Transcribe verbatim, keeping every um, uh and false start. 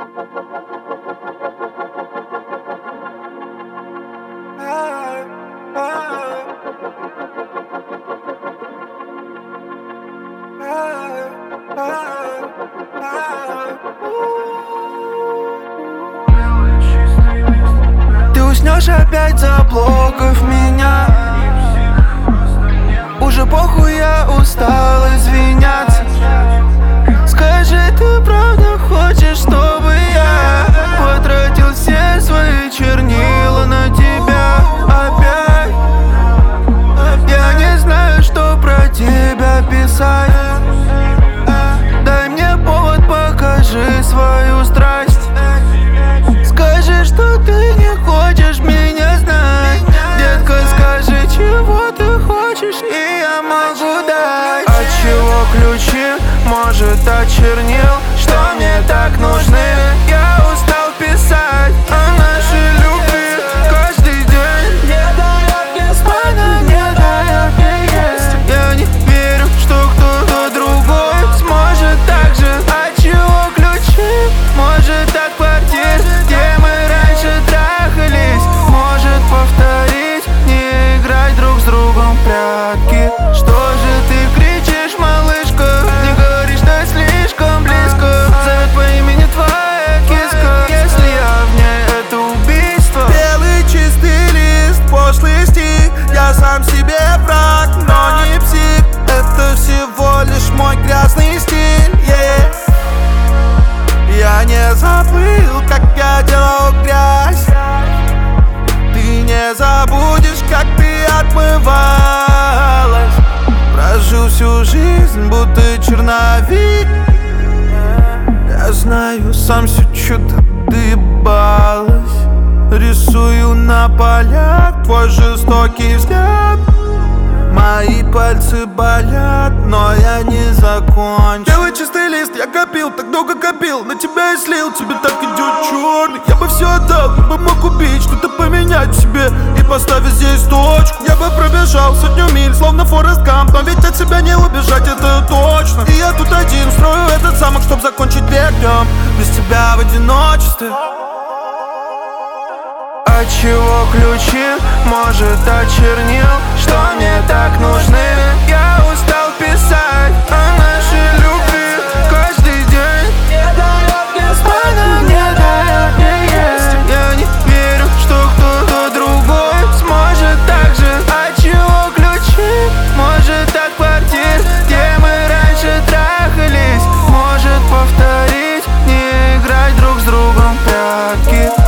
Ты уснешь опять за блоков меня. Уже похуй, я устал извиняться. Скажи, ты правда хочешь, чтобы я потратил все свои чернила на тебя опять? Я не знаю, что про тебя писать. Дай мне повод, покажи свою страсть. Скажи, что ты не хочешь меня знать. Детка, скажи, чего ты хочешь, и я могу дать. От чего ключи, может, от чернил, что мне так нужны? Я устал писать о нашей любви каждый день. Она не дает мне есть. Я не верю, что кто-то другой сможет так же. От чего ключи, может, от квартир, где мы раньше трахались? Может, повторить, не играть друг с другом в прятки? Что же ты кричишь, малышка? Не говори, что слишком близко. Зовет по имени твоя киска. Если я в ней, это убийство. Белый чистый лист, пошлый стих. Я сам себе враг, но не псих. Это всего лишь мой грязный стиль, yeah. Я не забыл, как я делал грязь. Ты не забудешь, как ты отмывалась. Прожил всю жизнь, будто черновик. Я знаю, сам все что-то доебалась. Рисую на полях твой жестокий взгляд. Мои пальцы болят, но я не закончу. Белый чистый лист, я копил, так долго копил. На тебя и слил, тебе так идет черный. Я бы все отдал, я бы мог убить, что-то поменять в себе и поставить здесь точку. Я бы пробежал сотню миль, словно Форест Гамп, но ведь от себя не убежать, это точно. И я тут один строю этот замок, чтоб закончить бег днем без тебя в одиночестве. От чего ключи, может, от чернил, что мне так нужны? Я устал писать о нашей любви каждый день. Она не дает мне есть. Я не верю, что кто-то другой сможет так же. От чего ключи, может, от квартир, где мы раньше трахались? Может, повторить, не играть друг с другом в прятки?